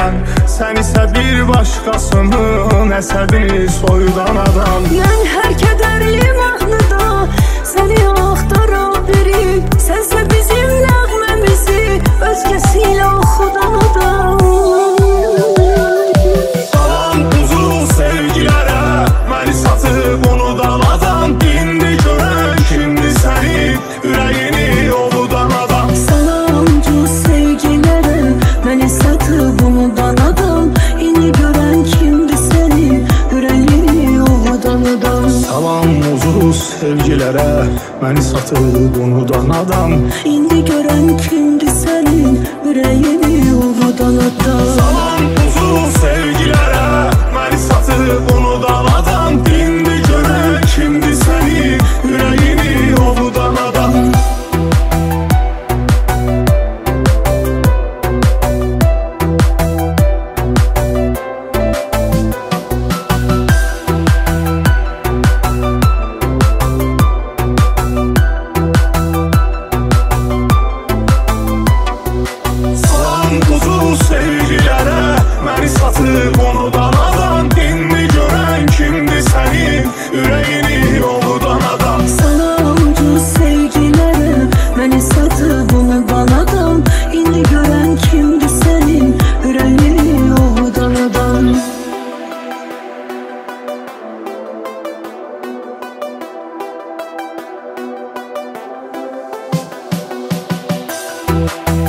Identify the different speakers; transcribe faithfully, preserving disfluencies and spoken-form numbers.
Speaker 1: edən, sən isə bir başqasının əsəbini soyudan adam.
Speaker 2: Mən hər kədərli mahnıda səni axtara bilib, sənsə bizim nəğməmizi özgəsilə oxudan adam.
Speaker 1: Salam uzun sevgilərə, məni satıb unudan adam. İndi görən kimdir səni, ürəyini ovudan adam.
Speaker 2: Salam ucuz sevgilərə, məni satıb unudan adam. İndi görən kimdir səni, ürəyini ovudan adam.
Speaker 1: Salam uzun sevgilərə, məni satıb unudan adam.
Speaker 2: İndi görən kimdir sənin, ürəyini ovudan adam.
Speaker 1: Salam uzun sevgilərə, məni satıb unudan adam. İndi görən kimdir səni, ürəyini ovudan adam. Sevgilərə, məni satıb unudan adam. İndi görən kimdir sənin, ürəyini ovudan adam.
Speaker 2: Salam ucuz sevgilərə, məni satıb unudan adam. İndi görən kimdir sənin, ürəyini ovudan adam.
Speaker 1: We'll be right back.